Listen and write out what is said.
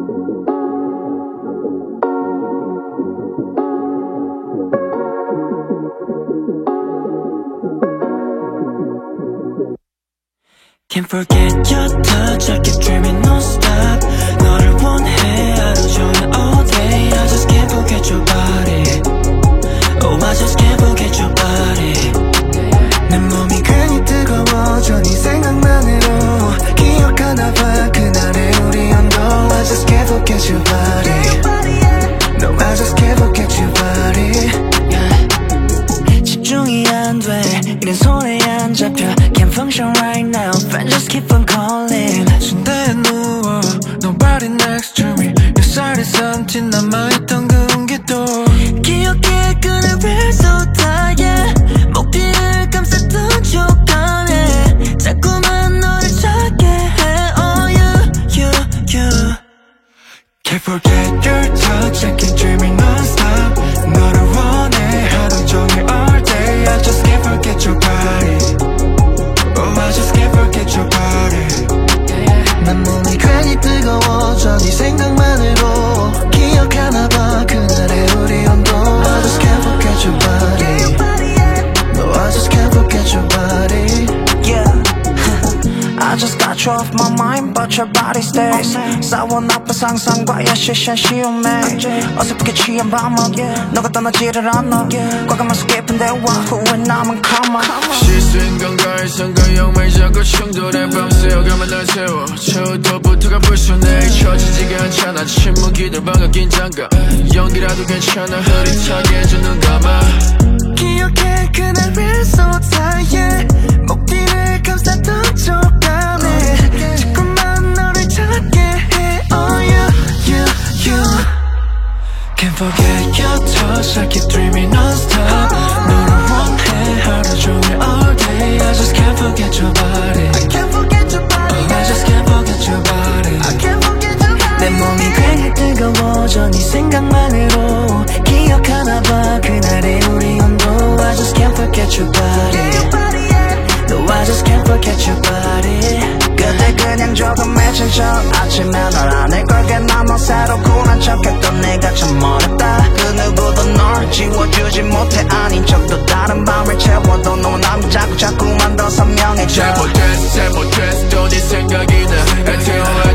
Can't forget your touch, I keep dreaming non-stop. 너를 원해 하루 종일 all day. I just can't forget your body. Oh, I just can't forget your body. 내 몸이 괜히 뜨거워져 네 생각만으로. 기억하나 봐 그날의 우리 온도. I just can't forget your body. No, I just can't forget your body. 집중이 안 돼 이런 손에 안 잡혀. Can't function right now. Friends just keep on calling. 침대에 누워 Nobody next to me. 몇 살의 something 남아있던 그 온기도 기억해 그날을 쏟아 yeah. 목 뒤를 감쌌던 촉감에 자꾸만 너를 찾게 해. Oh you Can't forget your touch. I keep dreaming non-stop. 너를 원해 하루 종일 all day. I just can't forget your body. Oh, I just can't forget your body. 난 몸이 괜히 뜨거워져 네 생각만으로. 기억하나 봐 그날의 우리 온도. I just can't forget your body. No, I just can't forget your body. Yeah. I just got you off my mind but your body stays. 싸워 나쁜 상상과의 시선 시험해. 어설프게 취한 밤은 너가 떠나지를 않아. 과감해서 깊은 대화 후회 남은 karma. 시스인 건가에 성가형만 자꾸 충돌해. 밤새워가면 날 세워 처음부터가 벌써 내 잊혀지지가 않잖아. 침묵이들 방금 긴장감. 연기라도 괜찮아. 흐릿하게 해줘 눈 감아. 기억해 그날을 쏟아 yeah. 목 뒤를 감쌌던 촉감에 자꾸만 너를 찾게 해. Oh you Can't forget your touch. I keep dreaming non-stop. 너를 원해 하루 종일 all day. I just can't forget your body. I can't forget your body. Oh, I just can't forget your body. I can't forget your body. 내 몸이 괜히 뜨거워져 네 생각만으로. 기억하나 봐 그날의 우리 온도. I just can't forget your body. No, I just can't forget your body. 그때 그냥 조금해진 척 아침에 널 안을 걸게 남아 새로 쿨한 척했던 내가 참 어렵다. 그 누구도 널 지워주지 못해. 아닌 척도 다른 밤을 채워도 너는 자꾸만 더 선명해져. 잘못했어 또 네 생각이 나. 애태워